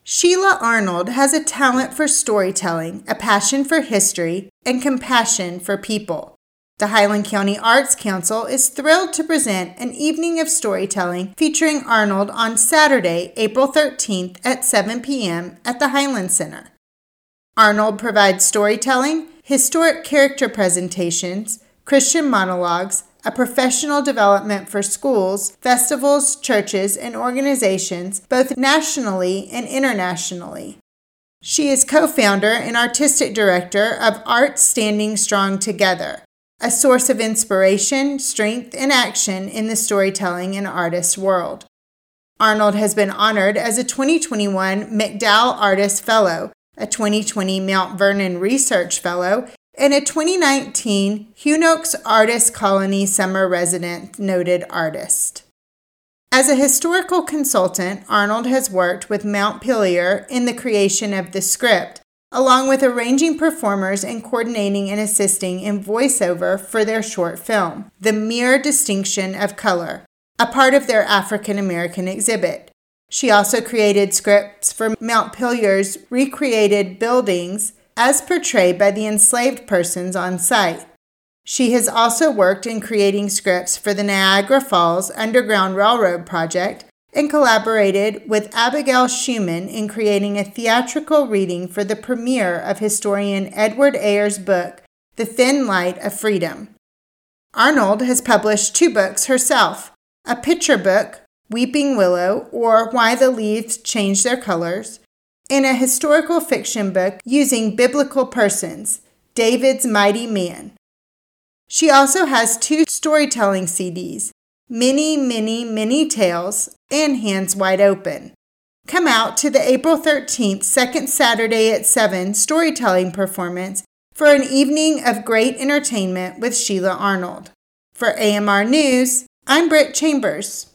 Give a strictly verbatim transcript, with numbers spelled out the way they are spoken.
Sheila Arnold has a talent for storytelling, a passion for history, and compassion for people. The Highland County Arts Council is thrilled to present an evening of storytelling featuring Arnold on Saturday, April thirteenth at seven p.m. at the Highland Center. Arnold provides storytelling, historic character presentations, Christian monologues, a professional development for schools, festivals, churches, and organizations, both nationally and internationally. She is co-founder and artistic director of Arts Standing Strong Together, a source of inspiration, strength, and action in the storytelling and artist world. Arnold has been honored as a twenty twenty-one MacDowell Artist Fellow, a twenty twenty Mount Vernon Research Fellow, and a twenty nineteen Hunoaks Artist Colony Summer Resident Noted Artist. As a historical consultant, Arnold has worked with Montpelier in the creation of the script, along with arranging performers and coordinating and assisting in voiceover for their short film, The Mere Distinction of Color, a part of their African American exhibit. She also created scripts for Montpelier's recreated buildings as portrayed by the enslaved persons on site. She has also worked in creating scripts for the Niagara Falls Underground Railroad project and collaborated with Abigail Schumann in creating a theatrical reading for the premiere of historian Edward Ayer's book, The Thin Light of Freedom. Arnold has published two books herself, a picture book, Weeping Willow, or Why the Leaves Change Their Colors, and a historical fiction book using biblical persons, David's Mighty Man. She also has two storytelling C Ds, Many, Many, Many Tales and Hands Wide Open. Come out to the April thirteenth, second Saturday at seven storytelling performance for an evening of great entertainment with Sheila Arnold. For A M R News, I'm Britt Chambers.